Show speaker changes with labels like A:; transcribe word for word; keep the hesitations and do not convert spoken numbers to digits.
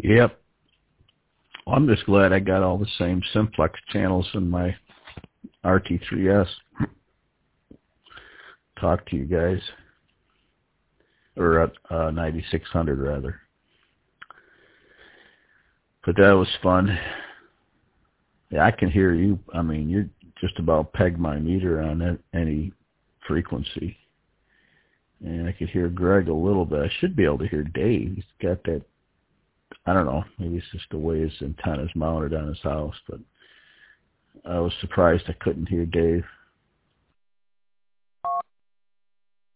A: Yep. Well, I'm just glad I got all the same simplex channels in my R T three S. Talk to you guys. Or at uh, ninety-six hundred, rather. But that was fun. Yeah, I can hear you. I mean, you just about pegged my meter on any frequency. And I could hear Greg a little bit. I should be able to hear Dave. He's got that, I don't know, maybe it's just the way his antenna's mounted on his house, but I was surprised I couldn't hear Dave.